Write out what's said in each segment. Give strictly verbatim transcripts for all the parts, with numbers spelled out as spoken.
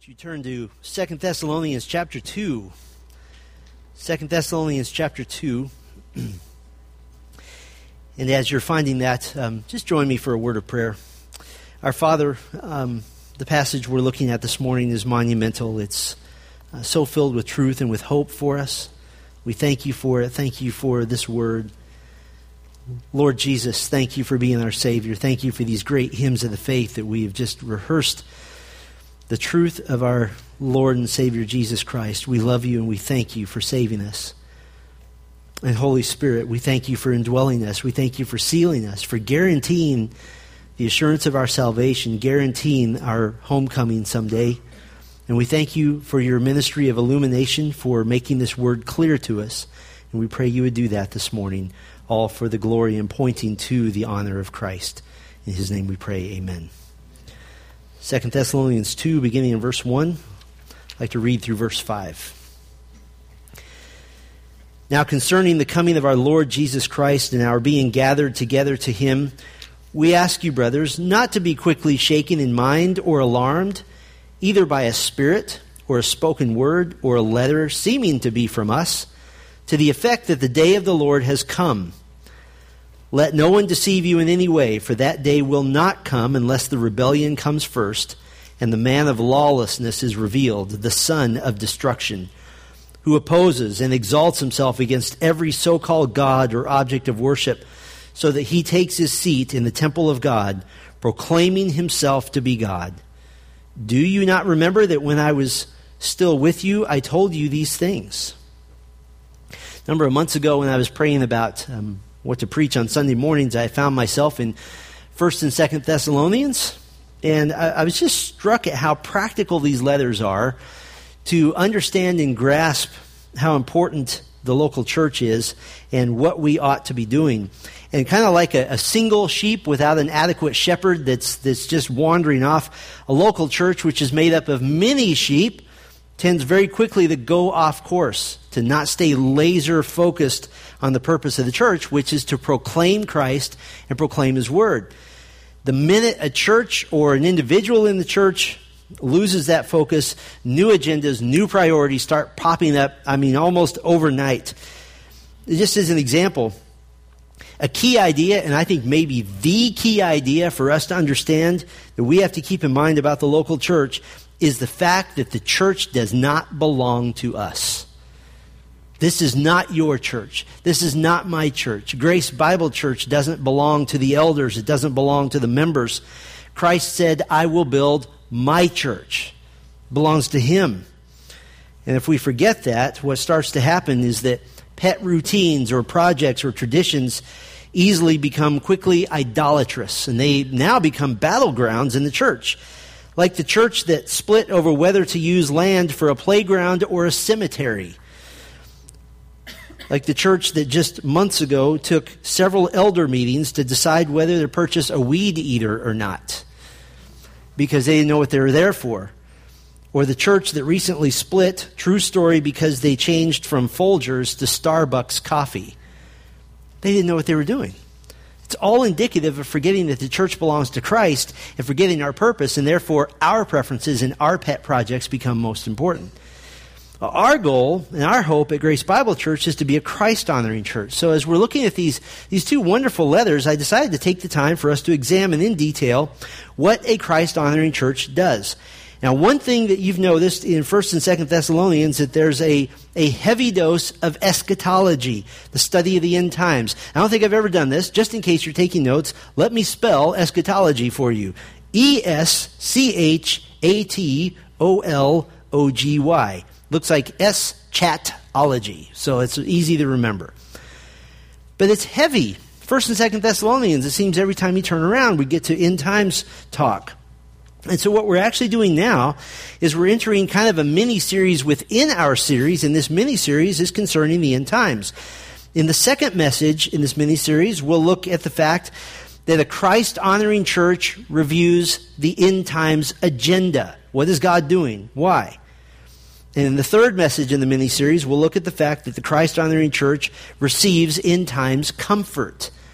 You turn to Second Thessalonians chapter two. Second Thessalonians chapter two. And as you're finding that, um, just join me for a word of prayer. Our Father, um, the passage we're looking at this morning is monumental. It's uh, so filled with truth and with hope for us. We thank you for it. Thank you for this word. Lord Jesus, thank you for being our Savior. Thank you for these great hymns of the faith that we have just rehearsed. The truth of our Lord and Savior Jesus Christ. We love you and we thank you for saving us. And Holy Spirit, we thank you for indwelling us. We thank you for sealing us, for guaranteeing the assurance of our salvation, guaranteeing our homecoming someday. And we thank you for your ministry of illumination, for making this word clear to us. And we pray you would do that this morning, all for the glory and pointing to the honor of Christ. In his name we pray, amen. Second Thessalonians two, beginning in verse one. I'd like to read through verse five. Now concerning the coming of our Lord Jesus Christ and our being gathered together to him, we ask you, brothers, not to be quickly shaken in mind or alarmed, either by a spirit or a spoken word or a letter seeming to be from us, to the effect that the day of the Lord has come. Let no one deceive you in any way, for that day will not come unless the rebellion comes first, and the man of lawlessness is revealed, the son of destruction, who opposes and exalts himself against every so-called God or object of worship, so that he takes his seat in the temple of God, proclaiming himself to be God. Do you not remember that when I was still with you, I told you these things? A number of months ago when I was praying about um, what to preach on Sunday mornings, I found myself in First and Second Thessalonians, and I, I was just struck at how practical these letters are to understand and grasp how important the local church is and what we ought to be doing. And kind of like a, a single sheep without an adequate shepherd that's that's just wandering off, a local church which is made up of many sheep tends very quickly to go off course, to not stay laser focused on the purpose of the church, which is to proclaim Christ and proclaim his word. The minute a church or an individual in the church loses that focus, new agendas, new priorities start popping up, I mean, almost overnight. Just as an example, a key idea, and I think maybe the key idea for us to understand that we have to keep in mind about the local church is the fact that the church does not belong to us. This is not your church. This is not my church. Grace Bible Church doesn't belong to the elders. It doesn't belong to the members. Christ said, I will build my church. It belongs to him. And if we forget that, what starts to happen is that pet routines or projects or traditions easily become quickly idolatrous, and they now become battlegrounds in the church. Like the church that split over whether to use land for a playground or a cemetery. Like the church that just months ago took several elder meetings to decide whether to purchase a weed eater or not, because they didn't know what they were there for. Or the church that recently split, true story, because they changed from Folgers to Starbucks coffee. They didn't know what they were doing. It's all indicative of forgetting that the church belongs to Christ and forgetting our purpose, and therefore our preferences and our pet projects become most important. Our goal and our hope at Grace Bible Church is to be a Christ-honoring church. So as we're looking at these, these two wonderful letters, I decided to take the time for us to examine in detail what a Christ-honoring church does. Now, one thing that you've noticed in First and Second Thessalonians is that there's a, a heavy dose of eschatology, the study of the end times. I don't think I've ever done this. Just in case you're taking notes, let me spell eschatology for you. E S C H A T O L O G Y. Looks like S-chatology, so it's easy to remember. But it's heavy. First and Second Thessalonians, it seems every time you turn around, we get to end times talk. And so what we're actually doing now is we're entering kind of a mini-series within our series, and this mini-series is concerning the end times. In the second message in this mini-series, we'll look at the fact that a Christ-honoring church reviews the end times agenda. What is God doing? Why? And in the third message in the mini-series, we'll look at the fact that the Christ-honoring church receives end times comfort.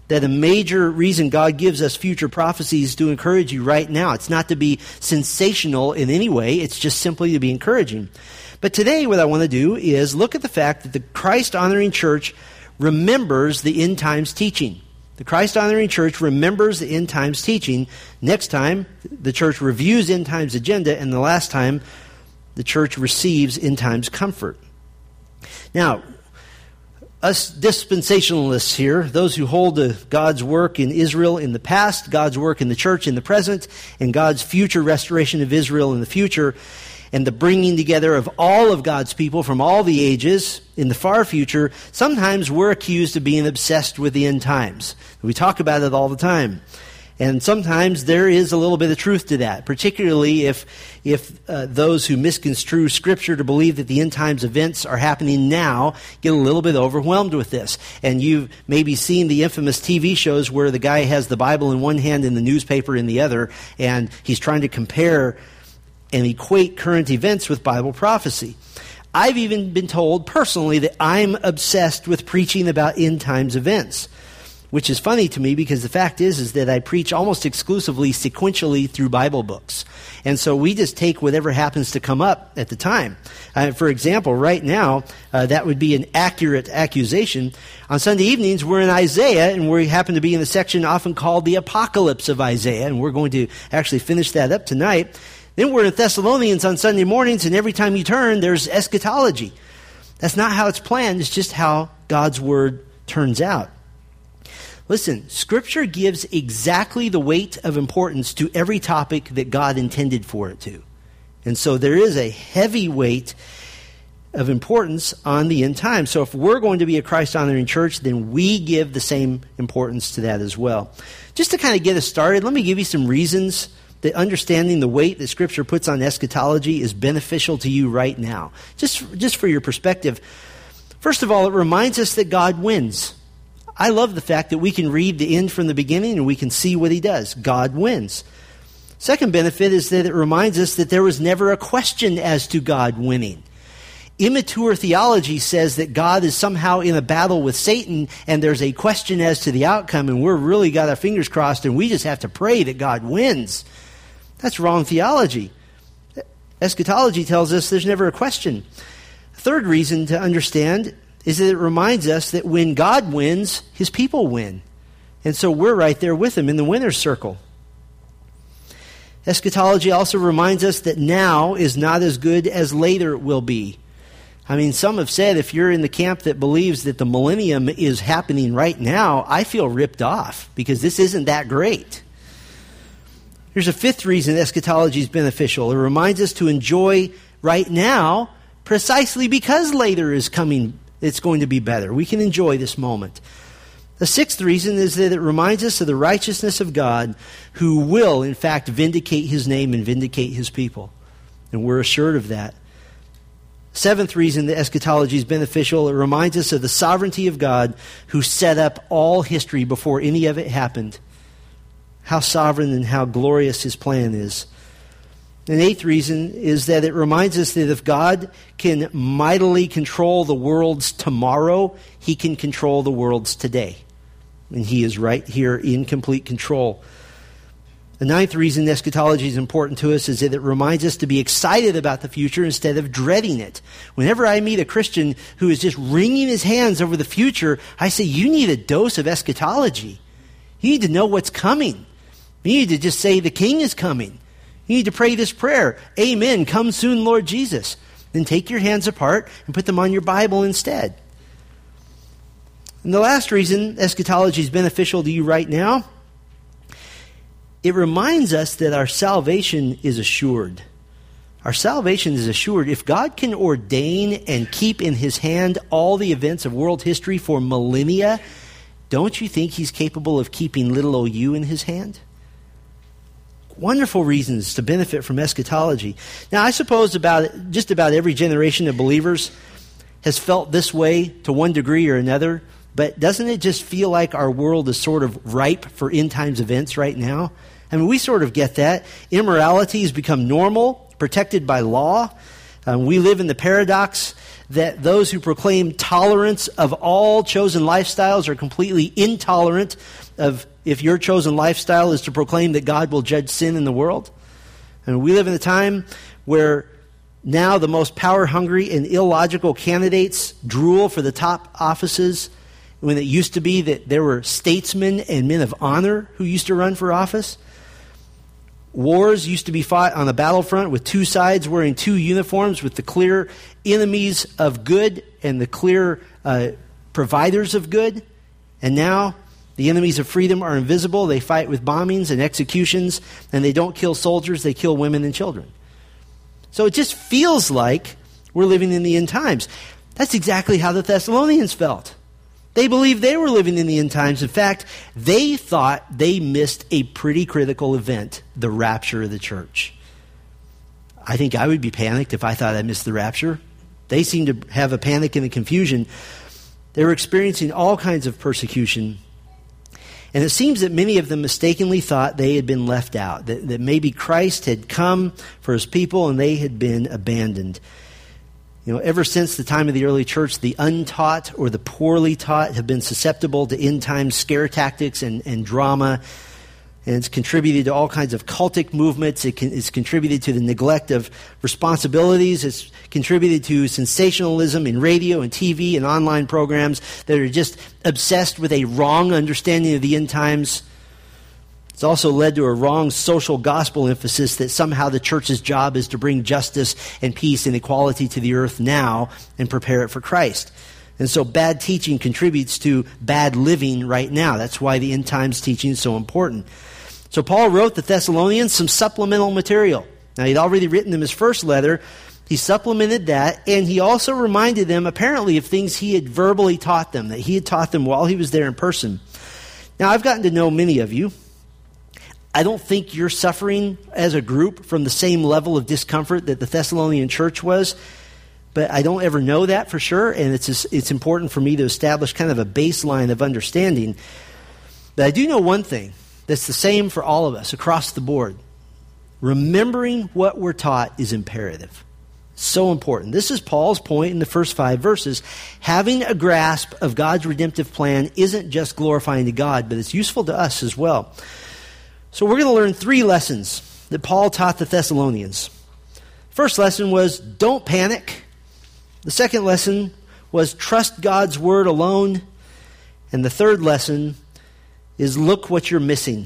that a major reason God gives us future prophecies is to encourage you right now. It's not to be sensational in any way. It's just simply to be encouraging. But today what I want to do is look at the fact that the Christ-honoring church remembers the end times teaching. The Christ-honoring church remembers the end times teaching. Next time, the church reviews end times agenda, and the last time, the church receives end times comfort. Now, us dispensationalists here, those who hold to God's work in Israel in the past, God's work in the church in the present, and God's future restoration of Israel in the future, and the bringing together of all of God's people from all the ages in the far future, sometimes we're accused of being obsessed with the end times. We talk about it all the time. And sometimes there is a little bit of truth to that, particularly if if uh, those who misconstrue Scripture to believe that the end times events are happening now get a little bit overwhelmed with this. And you've maybe seen the infamous T V shows where the guy has the Bible in one hand and the newspaper in the other, and he's trying to compare and equate current events with Bible prophecy. I've even been told personally that I'm obsessed with preaching about end times events, which is funny to me because the fact is is that I preach almost exclusively sequentially through Bible books. And so we just take whatever happens to come up at the time. Uh, for example, right now, uh, that would be an accurate accusation. On Sunday evenings, we're in Isaiah, and we happen to be in the section often called the Apocalypse of Isaiah, and we're going to actually finish that up tonight. Then we're in Thessalonians on Sunday mornings, and every time you turn, there's eschatology. That's not how it's planned. It's just how God's Word turns out. Listen, Scripture gives exactly the weight of importance to every topic that God intended for it to. And so there is a heavy weight of importance on the end time. So if we're going to be a Christ-honoring church, then we give the same importance to that as well. Just to kind of get us started, let me give you some reasons that understanding the weight that Scripture puts on eschatology is beneficial to you right now. Just, just for your perspective. First of all, it reminds us that God wins. I love the fact that we can read the end from the beginning and we can see what he does. God wins. Second benefit is that it reminds us that there was never a question as to God winning. Immature theology says that God is somehow in a battle with Satan and there's a question as to the outcome and we're really got our fingers crossed and we just have to pray that God wins. That's wrong theology. Eschatology tells us there's never a question. Third reason to understand is that it reminds us that when God wins, his people win. And so we're right there with him in the winner's circle. Eschatology also reminds us that now is not as good as later will be. I mean, some have said if you're in the camp that believes that the millennium is happening right now, I feel ripped off because this isn't that great. Here's a fifth reason eschatology is beneficial. It reminds us to enjoy right now precisely because later is coming. It's going to be better. We can enjoy this moment. The sixth reason is that it reminds us of the righteousness of God who will, in fact, vindicate his name and vindicate his people. And we're assured of that. Seventh reason that eschatology is beneficial, it reminds us of the sovereignty of God who set up all history before any of it happened. How sovereign and how glorious his plan is. An eighth reason is that it reminds us that if God can mightily control the world's tomorrow, he can control the world's today. And he is right here in complete control. The ninth reason eschatology is important to us is that it reminds us to be excited about the future instead of dreading it. Whenever I meet a Christian who is just wringing his hands over the future, I say, you need a dose of eschatology. You need to know what's coming. You need to just say the King is coming. You need to pray this prayer. Amen. Come soon, Lord Jesus. Then take your hands apart and put them on your Bible instead. And the last reason eschatology is beneficial to you right now, it reminds us that our salvation is assured. Our salvation is assured. If God can ordain and keep in his hand all the events of world history for millennia, don't you think he's capable of keeping little old you in his hand? Wonderful reasons to benefit from eschatology. Now, I suppose about just about every generation of believers has felt this way to one degree or another, but doesn't it just feel like our world is sort of ripe for end times events right now? I mean, we sort of get that. Immorality has become normal, protected by law. Um, we live in the paradox that those who proclaim tolerance of all chosen lifestyles are completely intolerant of if your chosen lifestyle is to proclaim that God will judge sin in the world. And we live in a time where now the most power-hungry and illogical candidates drool for the top offices, when it used to be that there were statesmen and men of honor who used to run for office. Wars used to be fought on the battlefront with two sides wearing two uniforms, with the clear enemies of good and the clear uh, providers of good. And now the enemies of freedom are invisible. They fight with bombings and executions, and they don't kill soldiers, they kill women and children. So it just feels like we're living in the end times. That's exactly how the Thessalonians felt. They believed they were living in the end times. In fact, they thought they missed a pretty critical event, the rapture of the church. I think I would be panicked if I thought I missed the rapture. They seemed to have a panic and a confusion. They were experiencing all kinds of persecution. And it seems that many of them mistakenly thought they had been left out, that, that maybe Christ had come for his people and they had been abandoned. You know, ever since the time of the early church, the untaught or the poorly taught have been susceptible to end-time scare tactics and, and drama. And it's contributed to all kinds of cultic movements. It can, it's contributed to the neglect of responsibilities. It's contributed to sensationalism in radio and T V and online programs that are just obsessed with a wrong understanding of the end times. It's also led to a wrong social gospel emphasis that somehow the church's job is to bring justice and peace and equality to the earth now and prepare it for Christ. And so bad teaching contributes to bad living right now. That's why the end times teaching is so important. So Paul wrote the Thessalonians some supplemental material. Now, he'd already written them his first letter. He supplemented that, and he also reminded them apparently of things he had verbally taught them, that he had taught them while he was there in person. Now, I've gotten to know many of you. I don't think you're suffering as a group from the same level of discomfort that the Thessalonian church was, but I don't ever know that for sure, and it's it's important for me to establish kind of a baseline of understanding. But I do know one thing that's the same for all of us across the board. Remembering what we're taught is imperative. So important. This is Paul's point in the first five verses. Having a grasp of God's redemptive plan isn't just glorifying to God, but it's useful to us as well. So we're going to learn three lessons that Paul taught the Thessalonians. First lesson was don't panic. The second lesson was trust God's word alone. And the third lesson is look what you're missing.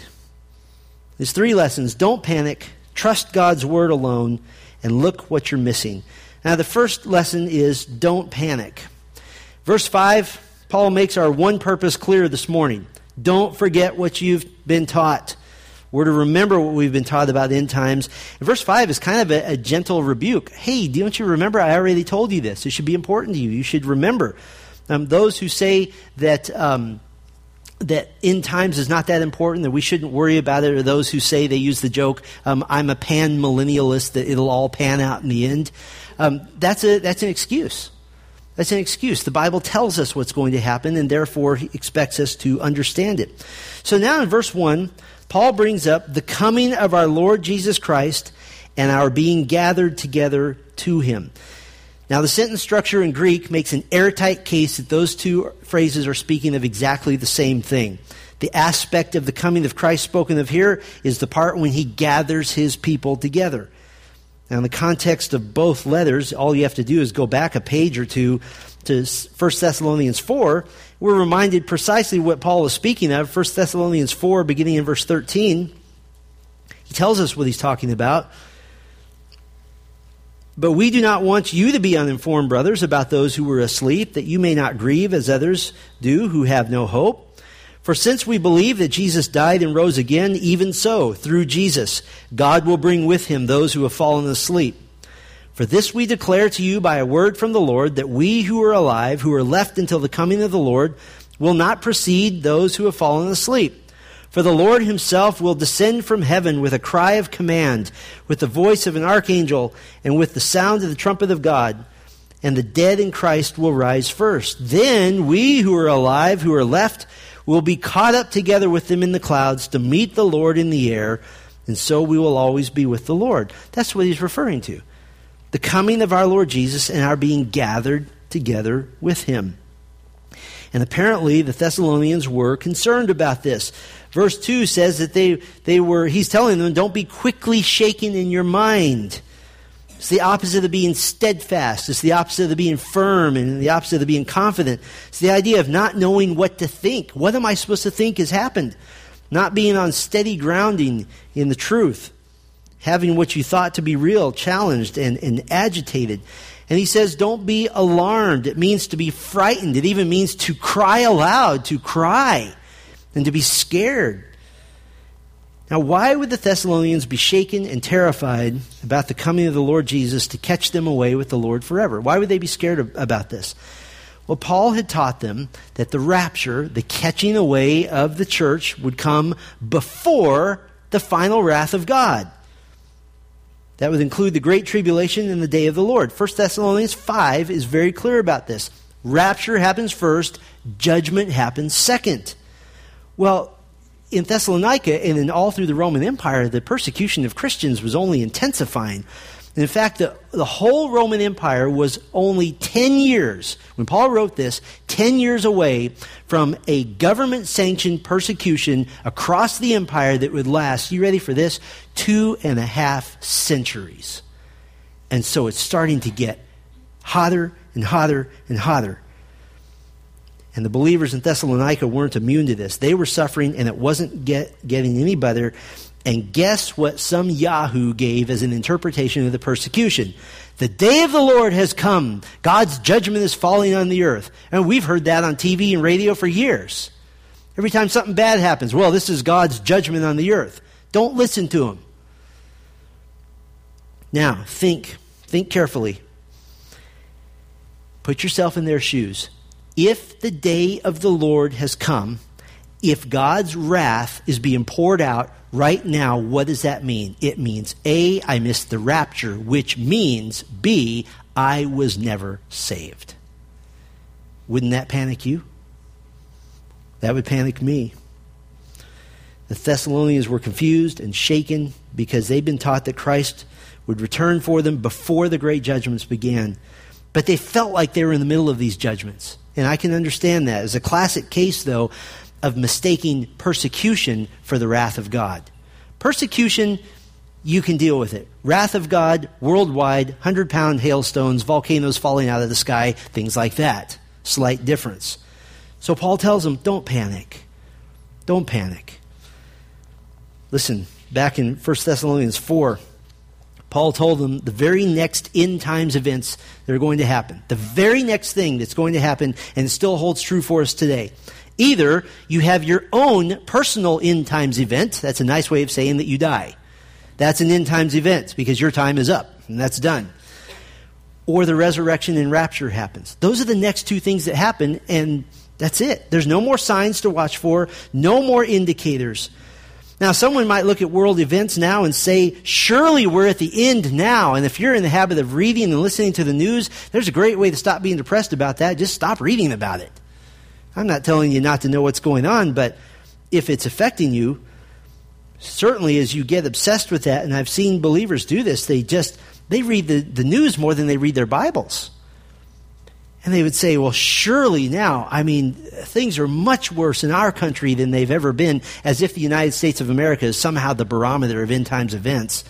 There's three lessons. Don't panic, trust God's word alone, and look what you're missing. Now the first lesson is don't panic. Verse five, Paul makes our one purpose clear this morning. Don't forget what you've been taught. We're to remember what we've been taught about end times. And verse five is kind of a, a gentle rebuke. Hey, don't you remember? I already told you this. It should be important to you. You should remember. Um, those who say that um, that end times is not that important, that we shouldn't worry about it, or those who say, they use the joke, um, I'm a pan-millennialist, that it'll all pan out in the end. Um, that's a that's an excuse. That's an excuse. The Bible tells us what's going to happen, and therefore he expects us to understand it. So now in verse one, Paul brings up the coming of our Lord Jesus Christ and our being gathered together to him. Now, the sentence structure in Greek makes an airtight case that those two phrases are speaking of exactly the same thing. The aspect of the coming of Christ spoken of here is the part when he gathers his people together. Now, in the context of both letters, all you have to do is go back a page or two to First Thessalonians four. We're reminded precisely what Paul is speaking of. First Thessalonians four, beginning in verse thirteen. He tells us what he's talking about. But we do not want you to be uninformed, brothers, about those who were asleep, that you may not grieve as others do who have no hope. For since we believe that Jesus died and rose again, even so, through Jesus, God will bring with him those who have fallen asleep. For this we declare to you by a word from the Lord, that we who are alive, who are left until the coming of the Lord, will not precede those who have fallen asleep. For the Lord himself will descend from heaven with a cry of command, with the voice of an archangel, and with the sound of the trumpet of God. And the dead in Christ will rise first. Then we who are alive, who are left, will be caught up together with them in the clouds to meet the Lord in the air, and so we will always be with the Lord. That's what he's referring to. the coming of our Lord Jesus and our being gathered together with him. And apparently the Thessalonians were concerned about this. Verse two says that they, they were, he's telling them, don't be quickly shaken in your mind. It's the opposite of being steadfast. It's the opposite of being firm and the opposite of being confident. It's the idea of not knowing what to think. What am I supposed to think has happened? Not being on steady grounding in the truth. Having what you thought to be real challenged and, and agitated. And he says, don't be alarmed. It means to be frightened. It even means to cry aloud, to cry, and to be scared. Now, why would the Thessalonians be shaken and terrified about the coming of the Lord Jesus to catch them away with the Lord forever? Why would they be scared of, about this? Well, Paul had taught them that the rapture, the catching away of the church, would come before the final wrath of God. That would include the great tribulation and the day of the Lord. First Thessalonians five is very clear about this. Rapture happens first, judgment happens second. Well, in Thessalonica and in all through the Roman Empire, the persecution of Christians was only intensifying. In fact, the, the whole Roman Empire was only ten years, when Paul wrote this, ten years away from a government-sanctioned persecution across the empire that would last, you ready for this, two and a half centuries. And so it's starting to get hotter and hotter and hotter. And the believers in Thessalonica weren't immune to this. They were suffering, and it wasn't get, getting any better. And guess what some Yahoo gave as an interpretation of the persecution? The day of the Lord has come. God's judgment is falling on the earth. And we've heard that on T V and radio for years. Every time something bad happens, well, this is God's judgment on the earth. Don't listen to him. Now, think. Think carefully. Put yourself in their shoes. If the day of the Lord has come, if God's wrath is being poured out right now, what does that mean? It means, A, I missed the rapture, which means, B, I was never saved. Wouldn't that panic you? That would panic me. The Thessalonians were confused and shaken because they'd been taught that Christ would return for them before the great judgments began. But they felt like they were in the middle of these judgments. And I can understand that. It's a classic case, though, of mistaking persecution for the wrath of God. Persecution, you can deal with it. Wrath of God, worldwide, hundred-pound hailstones, volcanoes falling out of the sky, things like that. Slight difference. So Paul tells them, don't panic. Don't panic. Listen, back in First Thessalonians four, Paul told them the very next end times events that are going to happen. The very next thing that's going to happen, and it still holds true for us today. Either you have your own personal end times event. That's a nice way of saying that you die. That's an end times event because your time is up and that's done. Or the resurrection and rapture happens. Those are the next two things that happen, and that's it. There's no more signs to watch for, no more indicators. Now, someone might look at world events now and say, surely we're at the end now. And if you're in the habit of reading and listening to the news, there's a great way to stop being depressed about that. Just stop reading about it. I'm not telling you not to know what's going on, but if it's affecting you, certainly as you get obsessed with that, and I've seen believers do this, they just, they read the, the news more than they read their Bibles. And they would say, well, surely now, I mean, things are much worse in our country than they've ever been, as if the United States of America is somehow the barometer of end times events.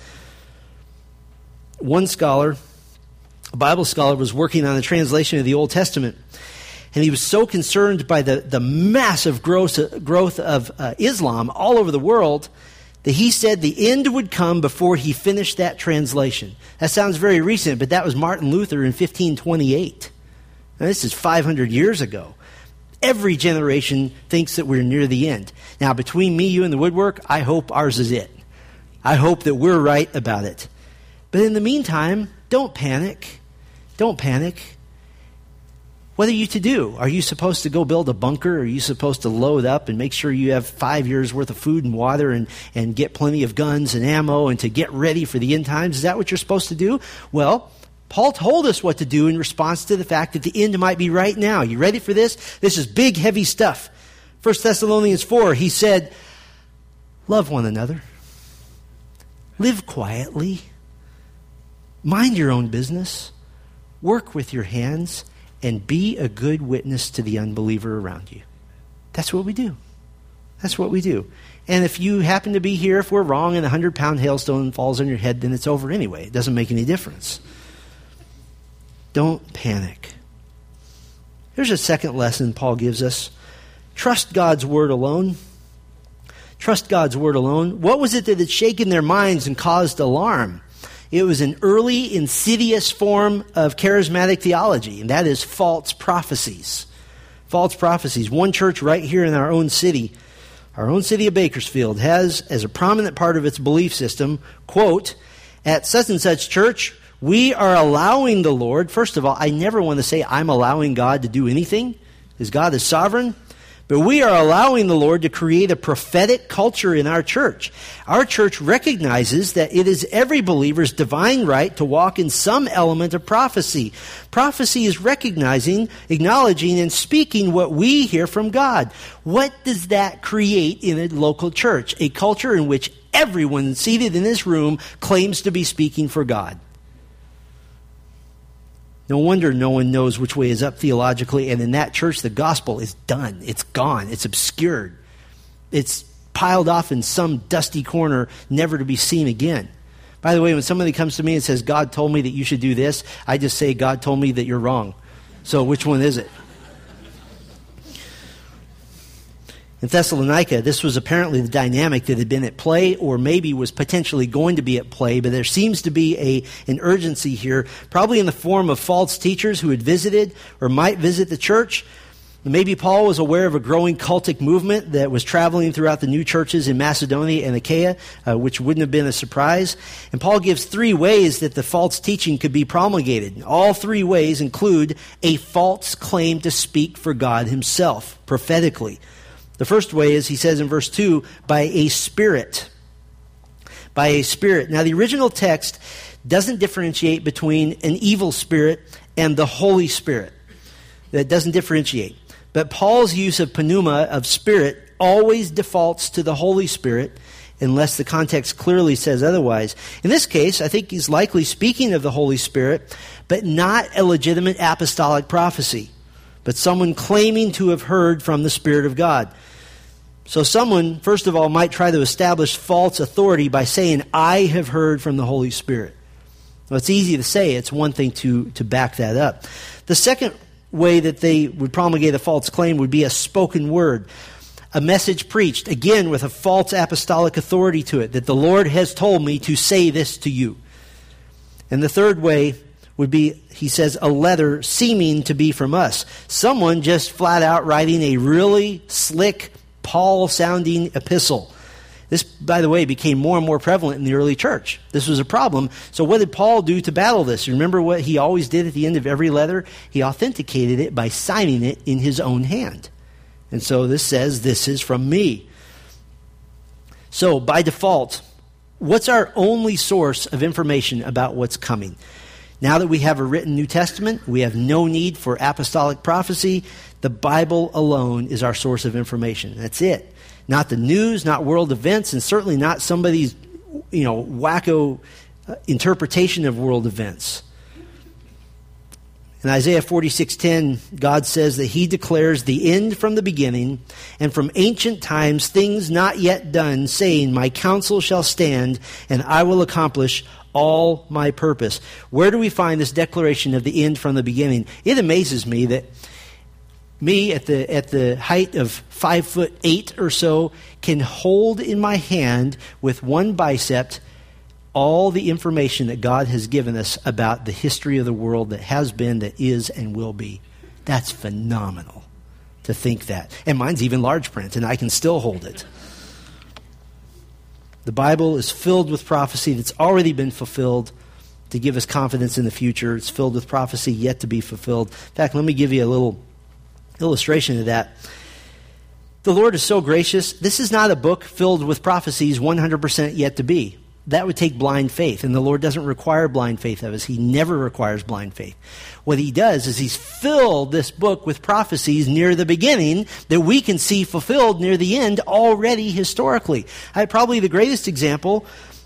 One scholar, a Bible scholar, was working on a translation of the Old Testament, and he was so concerned by the, the massive growth, growth of uh, Islam all over the world that he said the end would come before he finished that translation. That sounds very recent, but that was Martin Luther in fifteen twenty-eight. Now, this is five hundred years ago. Every generation thinks that we're near the end. Now, between me, you, and the woodwork, I hope ours is it. I hope that we're right about it. But in the meantime, don't panic. Don't panic. What are you to do? Are you supposed to go build a bunker? Are you supposed to load up and make sure you have five years worth of food and water and, and get plenty of guns and ammo and to get ready for the end times? Is that what you're supposed to do? Well, Paul told us what to do in response to the fact that the end might be right now. You ready for this? This is big, heavy stuff. First Thessalonians four, he said, love one another. Live quietly. Mind your own business. Work with your hands and be a good witness to the unbeliever around you. That's what we do. That's what we do. And if you happen to be here, if we're wrong and a hundred-pound hailstone falls on your head, then it's over anyway. It doesn't make any difference. Don't panic. Here's a second lesson Paul gives us. Trust God's word alone. Trust God's word alone. What was it that had shaken their minds and caused alarm? It was an early, insidious form of charismatic theology, and that is false prophecies. False prophecies. One church right here in our own city, our own city of Bakersfield, has as a prominent part of its belief system, quote, at such and such church, we are allowing the Lord. First of all, I never want to say I'm allowing God to do anything, because God is sovereign. But we are allowing the Lord to create a prophetic culture in our church. Our church recognizes that it is every believer's divine right to walk in some element of prophecy. Prophecy is recognizing, acknowledging, and speaking what we hear from God. What does that create in a local church? A culture in which everyone seated in this room claims to be speaking for God. No wonder no one knows which way is up theologically, and in that church the gospel is done. It's gone. It's obscured. It's piled off in some dusty corner, never to be seen again. By the way, when somebody comes to me and says, God told me that you should do this, I just say, God told me that you're wrong. So which one is it? In Thessalonica, this was apparently the dynamic that had been at play, or maybe was potentially going to be at play, but there seems to be a, an urgency here, probably in the form of false teachers who had visited or might visit the church. Maybe Paul was aware of a growing cultic movement that was traveling throughout the new churches in Macedonia and Achaia, uh, which wouldn't have been a surprise. And Paul gives three ways that the false teaching could be promulgated. All three ways include a false claim to speak for God himself, prophetically. The first way is, he says in verse two, by a spirit. By a spirit. Now, the original text doesn't differentiate between an evil spirit and the Holy Spirit. That doesn't differentiate. But Paul's use of pneuma, of spirit, always defaults to the Holy Spirit, unless the context clearly says otherwise. In this case, I think he's likely speaking of the Holy Spirit, but not a legitimate apostolic prophecy, but someone claiming to have heard from the Spirit of God. So someone, first of all, might try to establish false authority by saying, I have heard from the Holy Spirit. Well, it's easy to say. It's one thing to, to back that up. The second way that they would promulgate a false claim would be a spoken word, a message preached, again with a false apostolic authority to it, that the Lord has told me to say this to you. And the third way would be, he says, a letter seeming to be from us. Someone just flat out writing a really slick, Paul-sounding epistle. This, by the way, became more and more prevalent in the early church. This was a problem. So what did Paul do to battle this? Remember what he always did at the end of every letter? He authenticated it by signing it in his own hand. And so this says, this is from me. So by default, what's our only source of information about what's coming? Now that we have a written New Testament, we have no need for apostolic prophecy. The Bible alone is our source of information. That's it. Not the news, not world events, and certainly not somebody's, you know, wacko uh, interpretation of world events. In Isaiah forty-six ten, God says that he declares the end from the beginning, and from ancient times things not yet done, saying, my counsel shall stand, and I will accomplish all my purpose. Where do we find this declaration of the end from the beginning? It amazes me that me at the at the height of five foot eight or so can hold in my hand with one bicep all the information that God has given us about the history of the world that has been, that is, and will be. That's phenomenal to think that. And mine's even large print, and I can still hold it. The Bible is filled with prophecy that's already been fulfilled to give us confidence in the future. It's filled with prophecy yet to be fulfilled. In fact, let me give you a little illustration of that. The Lord is so gracious. This is not a book filled with prophecies one hundred percent yet to be. That would take blind faith, and the Lord doesn't require blind faith of us. He never requires blind faith. What he does is he's filled this book with prophecies near the beginning that we can see fulfilled near the end already historically. I, probably the greatest example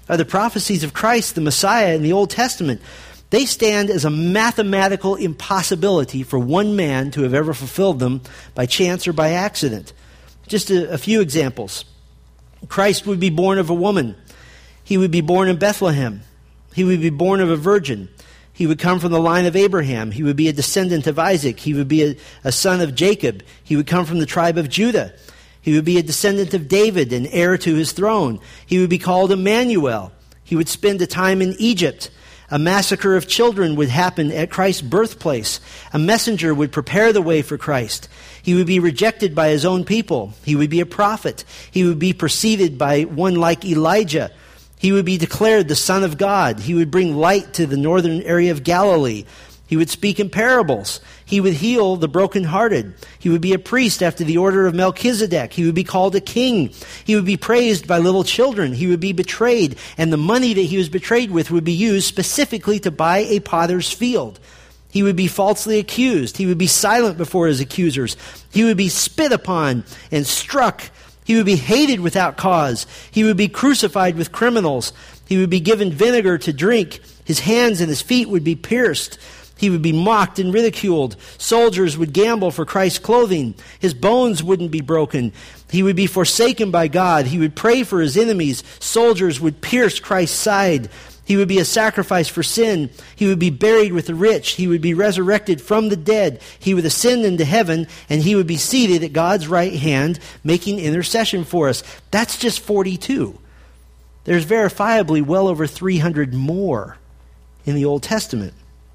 are the prophecies of Christ, the Messiah, in the Old Testament. They stand as a mathematical impossibility for one man to have ever fulfilled them by chance or by accident. Just a, a few examples. Christ would be born of a woman. He would be born in Bethlehem. He would be born of a virgin. He would come from the line of Abraham. He would be a descendant of Isaac. He would be a, a son of Jacob. He would come from the tribe of Judah. He would be a descendant of David and heir to his throne. He would be called Emmanuel. He would spend a time in Egypt. A massacre of children would happen at Christ's birthplace. A messenger would prepare the way for Christ. He would be rejected by his own people. He would be a prophet. He would be preceded by one like Elijah. He would be declared the Son of God. He would bring light to the northern area of Galilee. He would speak in parables. He would heal the brokenhearted. He would be a priest after the order of Melchizedek. He would be called a king. He would be praised by little children. He would be betrayed, and the money that he was betrayed with would be used specifically to buy a potter's field. He would be falsely accused. He would be silent before his accusers. He would be spit upon and struck. He would be hated without cause. He would be crucified with criminals. He would be given vinegar to drink. His hands and his feet would be pierced. He would be mocked and ridiculed. Soldiers would gamble for Christ's clothing. His bones wouldn't be broken. He would be forsaken by God. He would pray for his enemies. Soldiers would pierce Christ's side. He would be a sacrifice for sin. He would be buried with the rich. He would be resurrected from the dead. He would ascend into heaven, and he would be seated at God's right hand, making intercession for us. That's just forty-two. There's verifiably well over three hundred more in the Old Testament.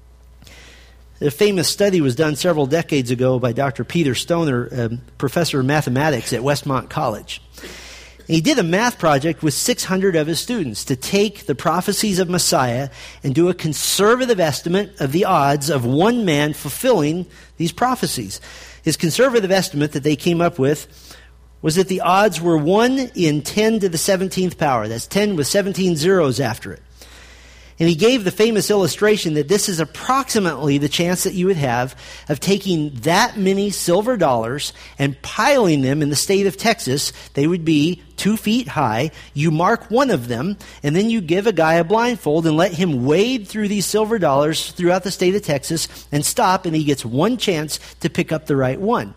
A famous study was done several decades ago by Doctor Peter Stoner, a professor of mathematics at Westmont College. He did a math project with six hundred of his students to take the prophecies of Messiah and do a conservative estimate of the odds of one man fulfilling these prophecies. His conservative estimate that they came up with was that the odds were one in ten to the seventeenth power. That's ten with seventeen zeros after it. And he gave the famous illustration that this is approximately the chance that you would have of taking that many silver dollars and piling them in the state of Texas. They would be two feet high. You mark one of them, and then you give a guy a blindfold and let him wade through these silver dollars throughout the state of Texas and stop, and he gets one chance to pick up the right one.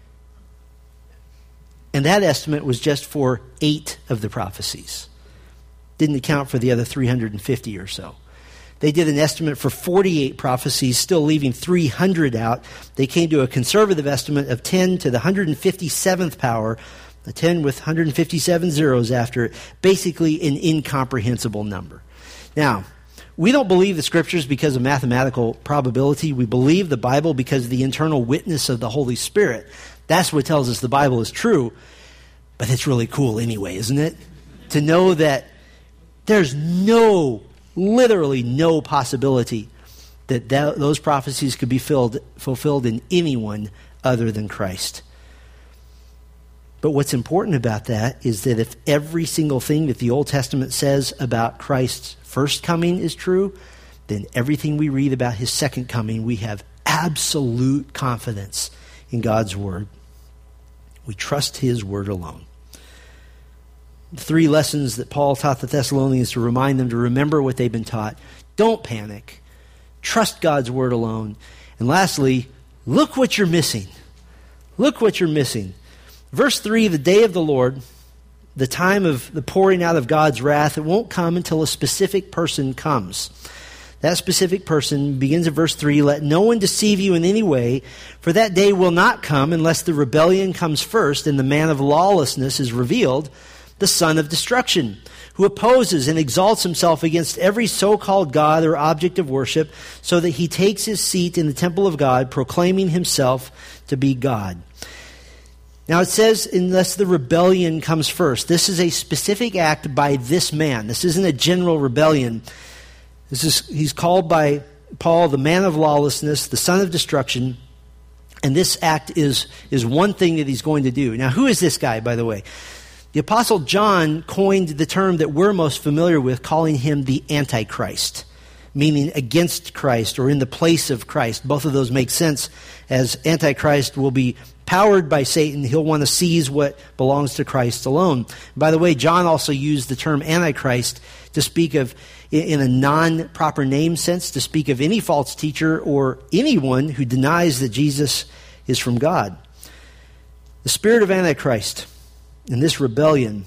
And that estimate was just for eight of the prophecies. Didn't account for the other three hundred fifty or so. They did an estimate for forty-eight prophecies, still leaving three hundred out. They came to a conservative estimate of ten to the one hundred fifty-seventh power, a ten with one hundred fifty-seven zeros after it, basically an incomprehensible number. Now, we don't believe the Scriptures because of mathematical probability. We believe the Bible because of the internal witness of the Holy Spirit. That's what tells us the Bible is true. But it's really cool anyway, isn't it? To know that there's no, literally no possibility that, that those prophecies could be filled, fulfilled in anyone other than Christ. But what's important about that is that if every single thing that the Old Testament says about Christ's first coming is true, then everything we read about his second coming, we have absolute confidence in God's word. We trust his word alone. The three lessons that Paul taught the Thessalonians to remind them to remember what they've been taught. Don't panic. Trust God's word alone. And lastly, look what you're missing. Look what you're missing. Verse three, the day of the Lord, the time of the pouring out of God's wrath, it won't come until a specific person comes. That specific person begins in verse three, let no one deceive you in any way, for that day will not come unless the rebellion comes first and the man of lawlessness is revealed, the son of destruction, who opposes and exalts himself against every so-called God or object of worship, so that he takes his seat in the temple of God, proclaiming himself to be God. Now it says, unless the rebellion comes first. This is a specific act by this man. This isn't a general rebellion. This is he's called by Paul the man of lawlessness, the son of destruction, and this act is, is one thing that he's going to do. Now, who is this guy, by the way? The Apostle John coined the term that we're most familiar with, calling him the Antichrist. meaning against Christ or in the place of Christ. Both of those make sense, as Antichrist will be powered by Satan. He'll want to seize what belongs to Christ alone. By the way, John also used the term Antichrist to speak of, in a non-proper name sense, to speak of any false teacher or anyone who denies that Jesus is from God. The spirit of Antichrist and this rebellion,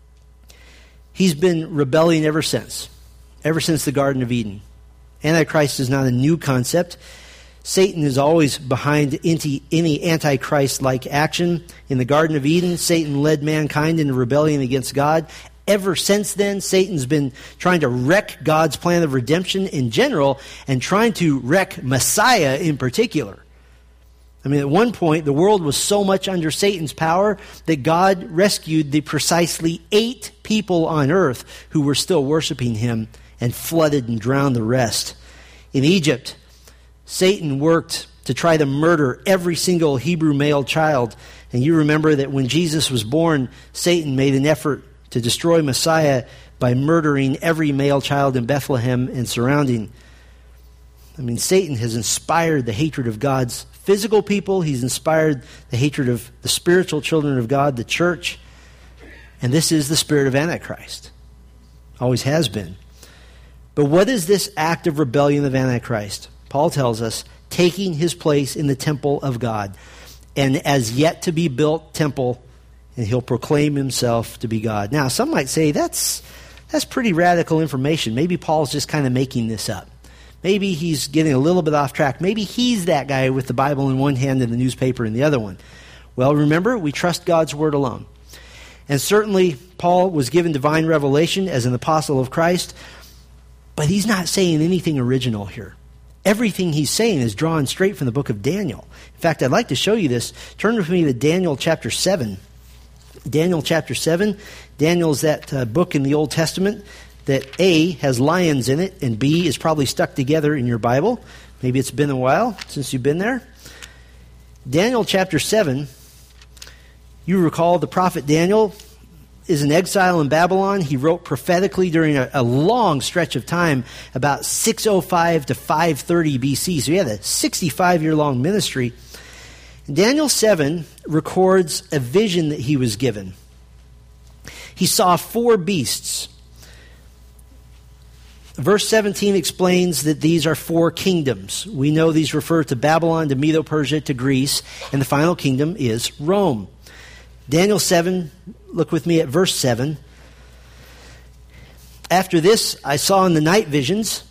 he's been rebelling ever since, ever since the Garden of Eden. Antichrist is not a new concept. Satan is always behind any Antichrist-like action. In the Garden of Eden, Satan led mankind into rebellion against God. Ever since then, Satan's been trying to wreck God's plan of redemption in general and trying to wreck Messiah in particular. I mean, at one point, the world was so much under Satan's power that God rescued the precisely eight people on earth who were still worshiping him and flooded and drowned the rest. In Egypt, Satan worked to try to murder every single Hebrew male child. And you remember that when Jesus was born, Satan made an effort to destroy Messiah by murdering every male child in Bethlehem and surrounding. I mean, Satan has inspired the hatred of God's physical people. He's inspired the hatred of the spiritual children of God, the church. And this is the spirit of Antichrist. Always has been. But what is this act of rebellion of Antichrist? Paul tells us, taking his place in the temple of God, and as yet to be built temple, and he'll proclaim himself to be God. Now, some might say that's that's pretty radical information. Maybe Paul's just kind of making this up. Maybe he's getting a little bit off track. Maybe he's that guy with the Bible in one hand and the newspaper in the other one. Well, remember, we trust God's word alone. And certainly, Paul was given divine revelation as an apostle of Christ, but he's not saying anything original here. Everything he's saying is drawn straight from the book of Daniel. In fact, I'd like to show you this. Turn with me to Daniel chapter seven. Daniel chapter seven. Daniel is that uh, book in the Old Testament that A, has lions in it, and B, is probably stuck together in your Bible. Maybe it's been a while since you've been there. Daniel chapter seven, you recall the prophet Daniel is in exile in Babylon. He wrote prophetically during a, a long stretch of time, about six oh five to five thirty B C. So he had a sixty-five-year-long ministry. Daniel seven records a vision that he was given. He saw four beasts. Verse seventeen explains that these are four kingdoms. We know these refer to Babylon, to Medo-Persia, to Greece, and the final kingdom is Rome. Daniel seven, look with me at verse seven. After this, I saw in the night visions,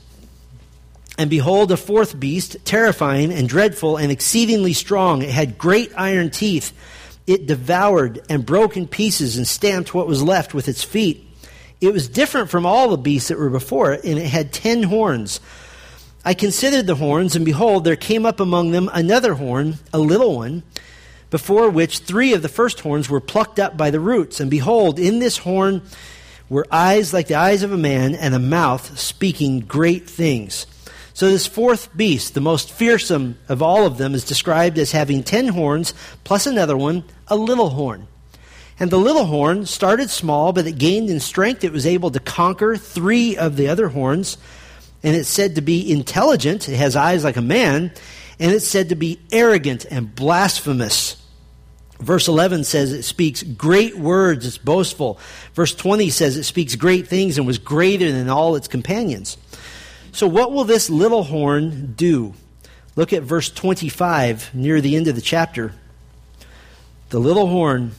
and behold, a fourth beast, terrifying and dreadful and exceedingly strong. It had great iron teeth. It devoured and broke in pieces and stamped what was left with its feet. It was different from all the beasts that were before it, and it had ten horns. I considered the horns, and behold, there came up among them another horn, a little one, before which three of the first horns were plucked up by the roots. And behold, in this horn were eyes like the eyes of a man, and a mouth speaking great things. So this fourth beast, the most fearsome of all of them, is described as having ten horns, plus another one, a little horn. And the little horn started small, but it gained in strength. It was able to conquer three of the other horns. And it's said to be intelligent. It has eyes like a man. And it's said to be arrogant and blasphemous. Verse eleven says it speaks great words. It's boastful. Verse twenty says it speaks great things and was greater than all its companions. So what will this little horn do? Look at verse twenty-five near the end of the chapter. The little horn,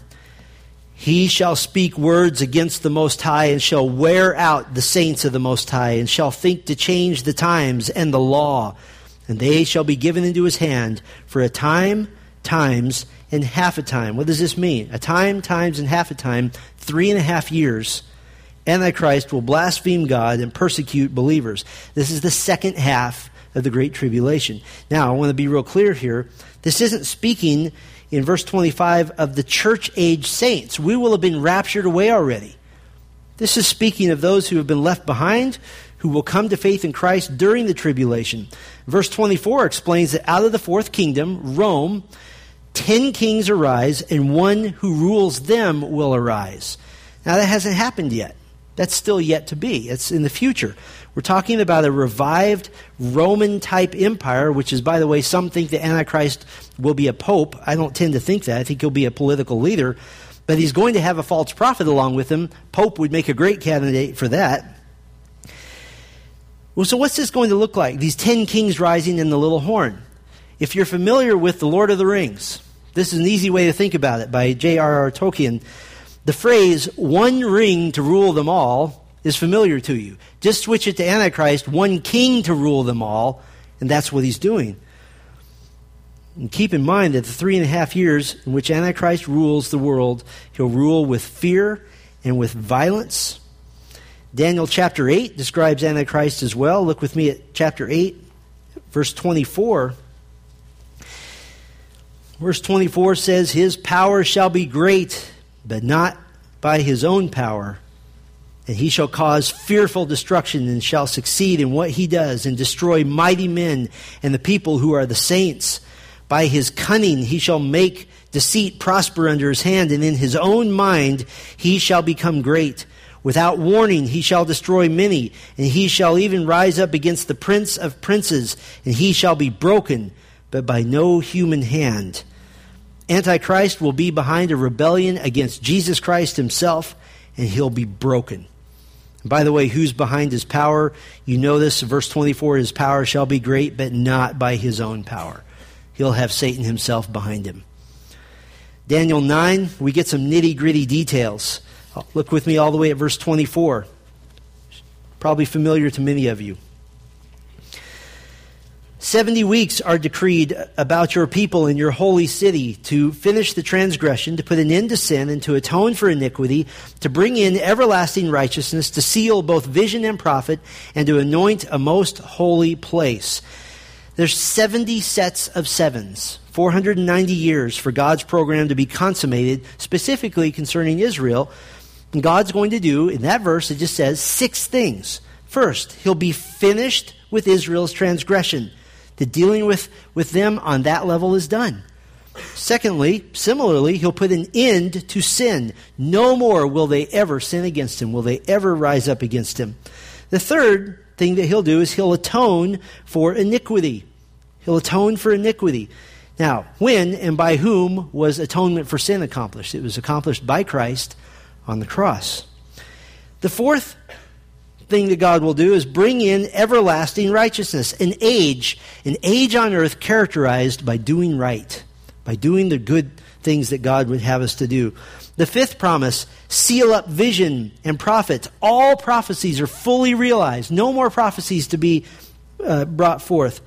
he shall speak words against the Most High, and shall wear out the saints of the Most High, and shall think to change the times and the law. And they shall be given into his hand for a time, times, and half a time. What does this mean? A time, times, and half a time, three and a half years. Antichrist will blaspheme God and persecute believers. This is the second half of the Great Tribulation. Now, I want to be real clear here. This isn't speaking in verse twenty-five of the church-age saints. We will have been raptured away already. This is speaking of those who have been left behind, who will come to faith in Christ during the tribulation. Verse twenty-four explains that out of the fourth kingdom, Rome, ten kings arise, and one who rules them will arise. Now, that hasn't happened yet. That's still yet to be. It's in the future. We're We're talking about a revived Roman-type empire, which is, by the way, some think that Antichrist will be a pope. I don't tend to think that. I think he'll be a political leader. But he's going to have a false prophet along with him. Pope would make a great candidate for that. Well, so what's this going to look like? These ten kings rising in the little horn. If you're familiar with The Lord of the Rings, this is an easy way to think about it by J R R Tolkien. The phrase, one ring to rule them all, is familiar to you. Just switch it to Antichrist, one king to rule them all, and that's what he's doing. And keep in mind that the three and a half years in which Antichrist rules the world, he'll rule with fear and with violence. Daniel chapter eight describes Antichrist as well. Look with me at chapter eight, verse twenty-four. Verse twenty-four says, his power shall be great, but not by his own power. And he shall cause fearful destruction and shall succeed in what he does and destroy mighty men and the people who are the saints. By his cunning he shall make deceit prosper under his hand, and in his own mind he shall become great. Without warning he shall destroy many, and he shall even rise up against the prince of princes, and he shall be broken, but by no human hand. Antichrist will be behind a rebellion against Jesus Christ himself, and he'll be broken. And by the way, who's behind his power? You know this, verse twenty-four, his power shall be great, but not by his own power. He'll have Satan himself behind him. Daniel nine, we get some nitty-gritty details. Look with me all the way at verse twenty-four. Probably familiar to many of you. Seventy weeks are decreed about your people in your holy city to finish the transgression, to put an end to sin, and to atone for iniquity, to bring in everlasting righteousness, to seal both vision and prophet, and to anoint a most holy place. There's seventy sets of sevens, four hundred ninety years for God's program to be consummated, specifically concerning Israel. And God's going to do, in that verse, it just says six things. First, he'll be finished with Israel's transgression. The dealing with, with them on that level is done. Secondly, similarly, he'll put an end to sin. No more will they ever sin against him. Will they ever rise up against him? The third thing that he'll do is he'll atone for iniquity. He'll atone for iniquity. Now, when and by whom was atonement for sin accomplished? It was accomplished by Christ on the cross. The fourth thing that God will do is bring in everlasting righteousness, an age, an age on earth characterized by doing right, by doing the good things that God would have us to do. The fifth promise, seal up vision and prophet. All prophecies are fully realized. No more prophecies to be uh, brought forth.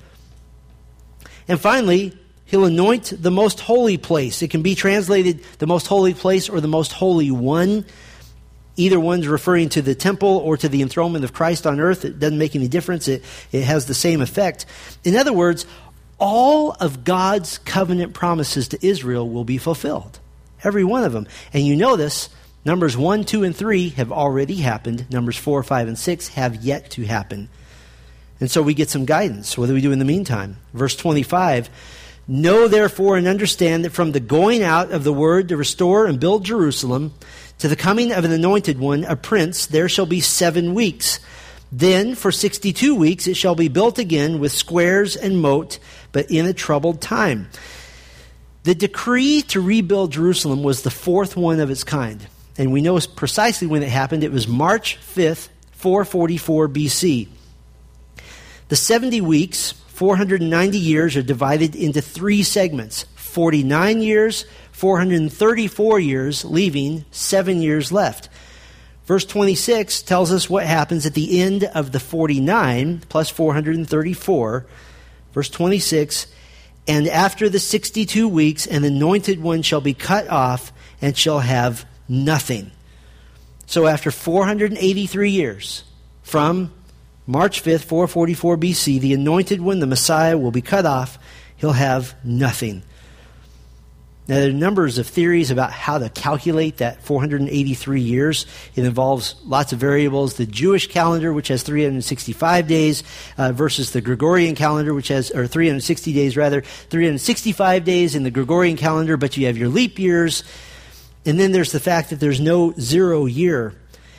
And finally, he'll anoint the most holy place. It can be translated the most holy place or the most holy one. Either one's referring to the temple or to the enthronement of Christ on earth. It doesn't make any difference. It, it has the same effect. In other words, all of God's covenant promises to Israel will be fulfilled. Every one of them. And you know this, Numbers one, two, and three have already happened. Numbers four, five, and six have yet to happen. And so we get some guidance. What do we do in the meantime? Verse twenty-five, know therefore and understand that from the going out of the word to restore and build Jerusalem to the coming of an anointed one, a prince, there shall be seven weeks. Then for sixty-two weeks it shall be built again with squares and moat, but in a troubled time. The decree to rebuild Jerusalem was the fourth one of its kind. And we know precisely when it happened. It was March fifth, four forty-four B C. The seventy weeks, four hundred ninety years, are divided into three segments. forty-nine years, four hundred thirty-four years, leaving seven years left. Verse twenty-six tells us what happens at the end of the forty-nine plus four hundred thirty-four. Verse twenty-six, and after the sixty-two weeks, an anointed one shall be cut off and shall have nothing. So after four hundred eighty-three years, from March fifth, four forty-four B C, the anointed one, the Messiah, will be cut off. He'll have nothing. Now, there are numbers of theories about how to calculate that four hundred eighty-three years. It involves lots of variables. The Jewish calendar, which has three hundred sixty-five days, uh, versus the Gregorian calendar, which has, or three hundred sixty days rather, three hundred sixty-five days in the Gregorian calendar, but you have your leap years. And then there's the fact that there's no zero year.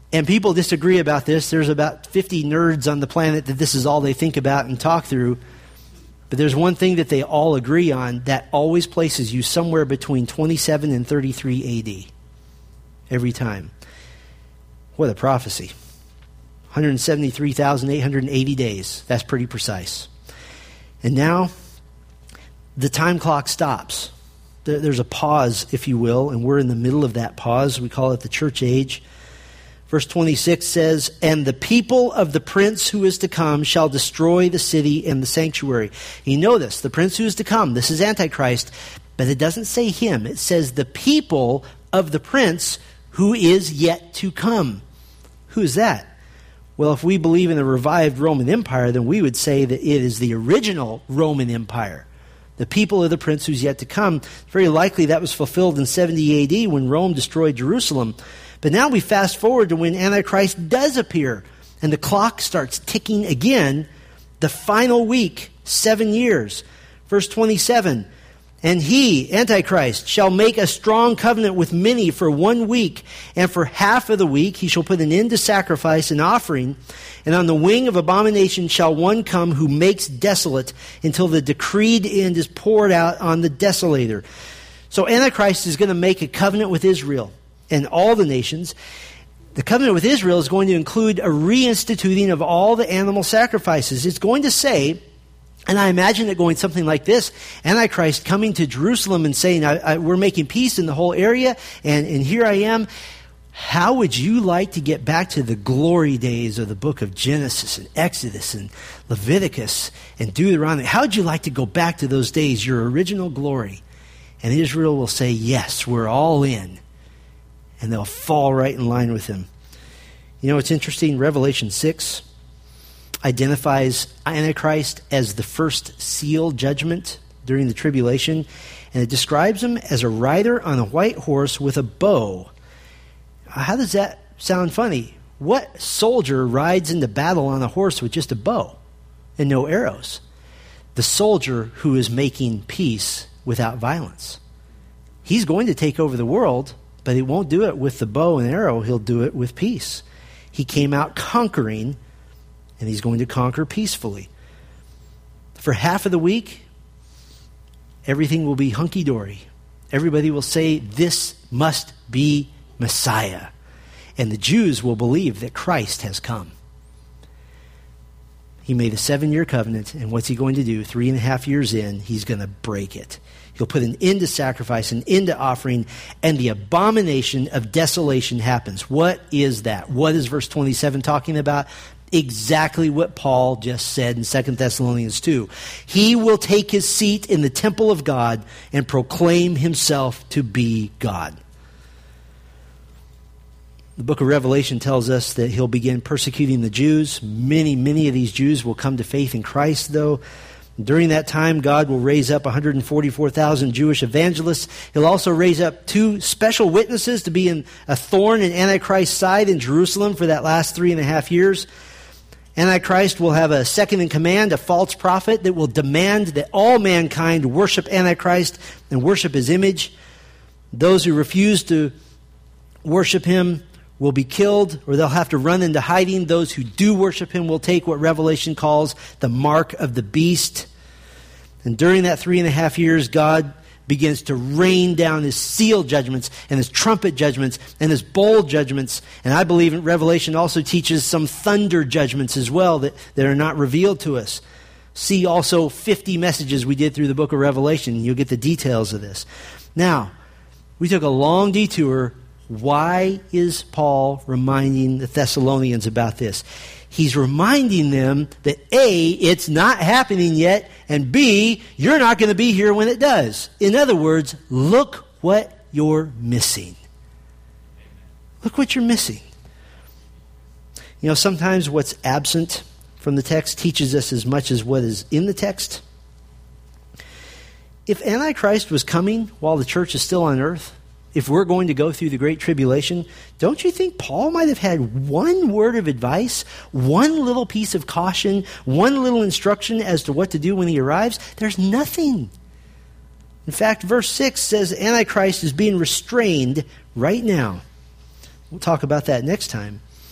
And people disagree about this. There's about fifty nerds on the planet that this is all they think about and talk through. But there's one thing that they all agree on that always places you somewhere between twenty-seven and thirty-three A D. Every time. What a prophecy. one hundred seventy-three thousand eight hundred eighty days. That's pretty precise. And now, the time clock stops. There's a pause, if you will, and we're in the middle of that pause. We call it the church age. Verse twenty-six says, "And the people of the prince who is to come shall destroy the city and the sanctuary." You know this, the prince who is to come. This is Antichrist, but it doesn't say him. It says the people of the prince who is yet to come. Who is that? Well, if we believe in the revived Roman Empire, then we would say that it is the original Roman Empire. The people of the prince who's yet to come. Very likely that was fulfilled in seventy A D when Rome destroyed Jerusalem. But now we fast forward to when Antichrist does appear, and the clock starts ticking again, the final week, seven years. Verse twenty-seven, "And he, Antichrist, shall make a strong covenant with many for one week, and for half of the week he shall put an end to sacrifice and offering, and on the wing of abomination shall one come who makes desolate until the decreed end is poured out on the desolator." So Antichrist is going to make a covenant with Israel and all the nations. The covenant with Israel is going to include a reinstituting of all the animal sacrifices. It's going to say, and I imagine it going something like this, Antichrist coming to Jerusalem and saying, I, I, we're making peace in the whole area, and, and here I am. How would you like to get back to the glory days of the book of Genesis and Exodus and Leviticus and Deuteronomy? How would you like to go back to those days, your original glory? And Israel will say, yes, we're all in. And they'll fall right in line with him. You know, it's interesting. Revelation six identifies Antichrist as the first seal judgment during the tribulation. And it describes him as a rider on a white horse with a bow. How does that sound funny? What soldier rides into battle on a horse with just a bow and no arrows? The soldier who is making peace without violence. He's going to take over the world, but he won't do it with the bow and arrow. He'll do it with peace. He came out conquering, and he's going to conquer peacefully. For half of the week, everything will be hunky-dory. Everybody will say, this must be Messiah. And the Jews will believe that Christ has come. He made a seven-year covenant, and what's he going to do? Three and a half years in, he's going to break it. He'll put an end to sacrifice, an end to offering, and the abomination of desolation happens. What is that? What is verse twenty-seven talking about? Exactly what Paul just said in Second Thessalonians two. He will take his seat in the temple of God and proclaim himself to be God. The book of Revelation tells us that he'll begin persecuting the Jews. Many, many of these Jews will come to faith in Christ, though. During that time, God will raise up one hundred forty-four thousand Jewish evangelists. He'll also raise up two special witnesses to be in a thorn in Antichrist's side in Jerusalem for that last three and a half years. Antichrist will have a second in command, a false prophet that will demand that all mankind worship Antichrist and worship his image. Those who refuse to worship him will be killed, or they'll have to run into hiding. Those who do worship him will take what Revelation calls the mark of the beast. And during that three and a half years, God begins to rain down his seal judgments and his trumpet judgments and his bowl judgments. And I believe in Revelation also teaches some thunder judgments as well that, that are not revealed to us. See also fifty messages we did through the book of Revelation. You'll get the details of this. Now, we took a long detour. Why is Paul reminding the Thessalonians about this? He's reminding them that A, it's not happening yet, and B, you're not going to be here when it does. In other words, look what you're missing. Look what you're missing. You know, sometimes what's absent from the text teaches us as much as what is in the text. If Antichrist was coming while the church is still on earth, if we're going to go through the Great Tribulation, don't you think Paul might have had one word of advice, one little piece of caution, one little instruction as to what to do when he arrives? There's nothing. In fact, verse six says Antichrist is being restrained right now. We'll talk about that next time.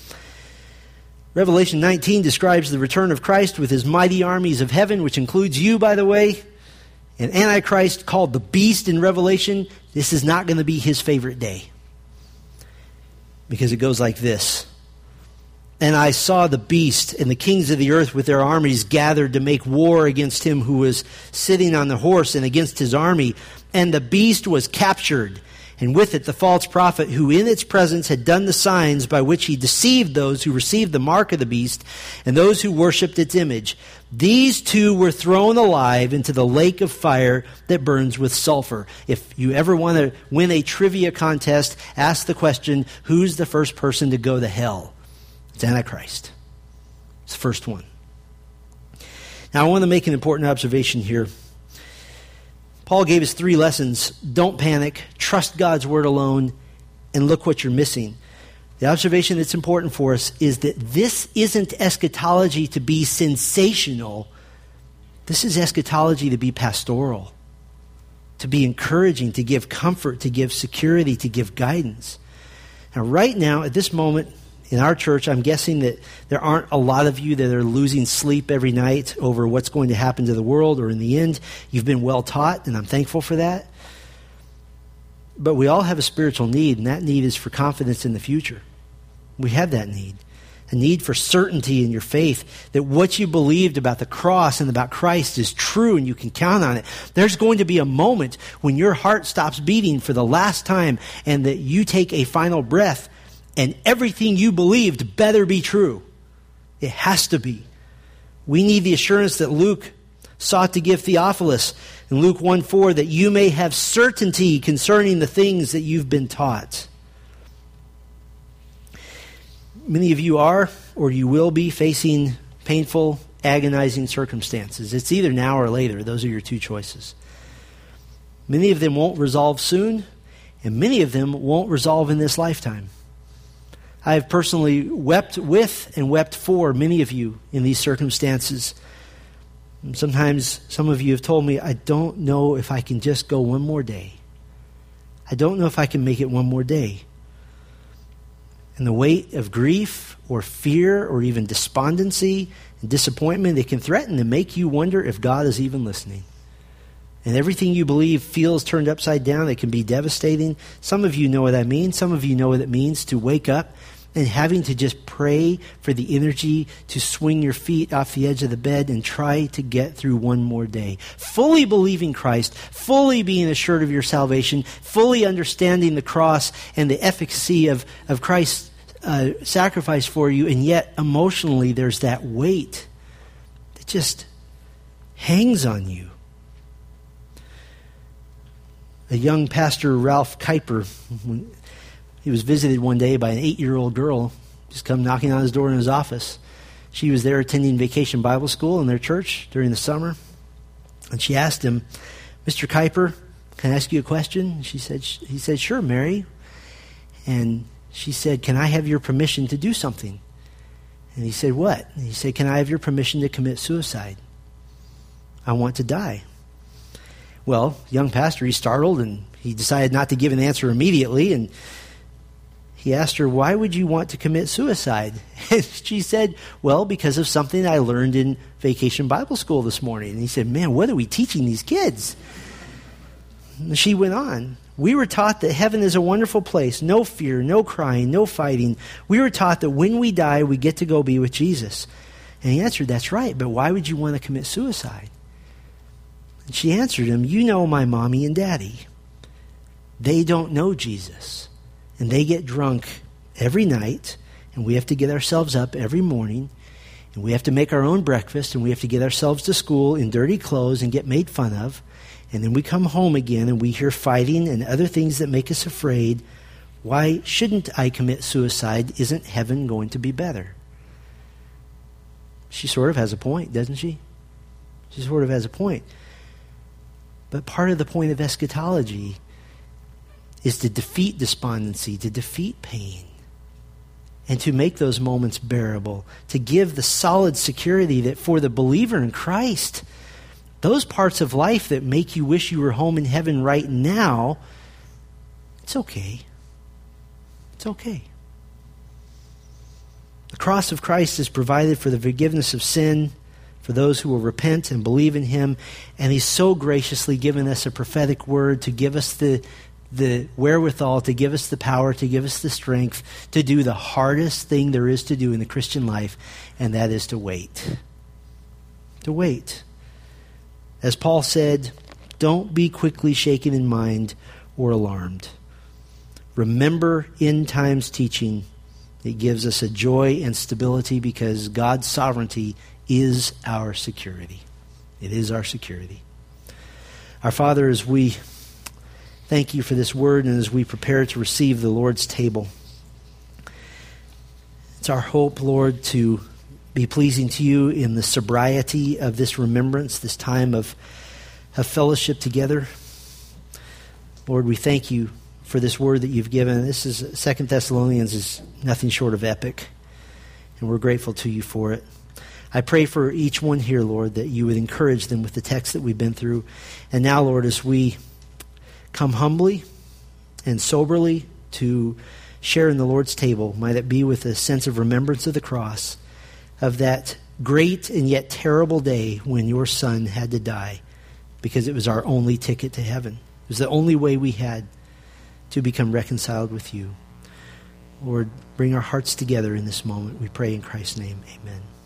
Revelation nineteen describes the return of Christ with his mighty armies of heaven, which includes you, by the way. And Antichrist, called the beast in Revelation, this is not going to be his favorite day. Because it goes like this. And I saw the beast and the kings of the earth with their armies gathered to make war against him who was sitting on the horse and against his army. And the beast was captured, and with it the false prophet who in its presence had done the signs by which he deceived those who received the mark of the beast and those who worshipped its image. These two were thrown alive into the lake of fire that burns with sulfur. If you ever want to win a trivia contest, ask the question, who's the first person to go to hell? It's Antichrist. It's the first one. Now I want to make an important observation here. Paul gave us three lessons. Don't panic, trust God's word alone, and look what you're missing. The observation that's important for us is that this isn't eschatology to be sensational. This is eschatology to be pastoral, to be encouraging, to give comfort, to give security, to give guidance. Now right now, at this moment, in our church, I'm guessing that there aren't a lot of you that are losing sleep every night over what's going to happen to the world, or in the end, you've been well taught, and I'm thankful for that. But we all have a spiritual need, and that need is for confidence in the future. We have that need. A need for certainty in your faith, that what you believed about the cross and about Christ is true and you can count on it. There's going to be a moment when your heart stops beating for the last time and that you take a final breath and everything you believed better be true. It has to be. We need the assurance that Luke sought to give Theophilus in Luke one four, that you may have certainty concerning the things that you've been taught. Many of you are, or you will be, facing painful, agonizing circumstances. It's either now or later. Those are your two choices. Many of them won't resolve soon, and many of them won't resolve in this lifetime. I have personally wept with and wept for many of you in these circumstances. And sometimes some of you have told me, I don't know if I can just go one more day. I don't know if I can make it one more day. And the weight of grief or fear or even despondency and disappointment, they can threaten to make you wonder if God is even listening. And everything you believe feels turned upside down. It can be devastating. Some of you know what I mean. Some of you know what it means to wake up and having to just pray for the energy to swing your feet off the edge of the bed and try to get through one more day. Fully believing Christ, fully being assured of your salvation, fully understanding the cross and the efficacy of, of Christ's uh, sacrifice for you, and yet emotionally there's that weight that just hangs on you. A young pastor, Ralph Kuiper, when he was visited one day by an eight-year-old girl, just come knocking on his door in his office. She was there attending Vacation Bible School in their church during the summer. And she asked him, Mister Kuiper, can I ask you a question? She said, he said, sure, Mary. And she said, can I have your permission to do something? And he said, what? And he said, can I have your permission to commit suicide? I want to die. Well, young pastor, he's startled, and he decided not to give an answer immediately, and he asked her, why would you want to commit suicide? And she said, well, because of something I learned in Vacation Bible School this morning. And he said, man, what are we teaching these kids? And she went on. We were taught that heaven is a wonderful place, no fear, no crying, no fighting. We were taught that when we die, we get to go be with Jesus. And he answered, that's right, but why would you want to commit suicide? And she answered him, you know my mommy and daddy. They don't know Jesus. And they get drunk every night, and we have to get ourselves up every morning, and we have to make our own breakfast, and we have to get ourselves to school in dirty clothes and get made fun of. And then we come home again, and we hear fighting and other things that make us afraid. Why shouldn't I commit suicide? Isn't heaven going to be better? She sort of has a point, doesn't she? She sort of has a point. But part of the point of eschatology is to defeat despondency, to defeat pain, and to make those moments bearable, to give the solid security that for the believer in Christ, those parts of life that make you wish you were home in heaven right now, it's okay. It's okay. The cross of Christ has provided for the forgiveness of sin for those who will repent and believe in him. And he's so graciously given us a prophetic word to give us the, the wherewithal, to give us the power, to give us the strength to do the hardest thing there is to do in the Christian life, and that is to wait. To wait. As Paul said, don't be quickly shaken in mind or alarmed. Remember end times teaching. It gives us a joy and stability because God's sovereignty is our security. It is our security. Our Father, as we thank you for this word and as we prepare to receive the Lord's table, it's our hope, Lord, to be pleasing to you in the sobriety of this remembrance, this time of, of fellowship together. Lord, we thank you for this word that you've given. This is Second Thessalonians is nothing short of epic, and we're grateful to you for it. I pray for each one here, Lord, that you would encourage them with the text that we've been through. And now, Lord, as we come humbly and soberly to share in the Lord's table, might it be with a sense of remembrance of the cross, of that great and yet terrible day when your Son had to die because it was our only ticket to heaven. It was the only way we had to become reconciled with you. Lord, bring our hearts together in this moment. We pray in Christ's name. Amen.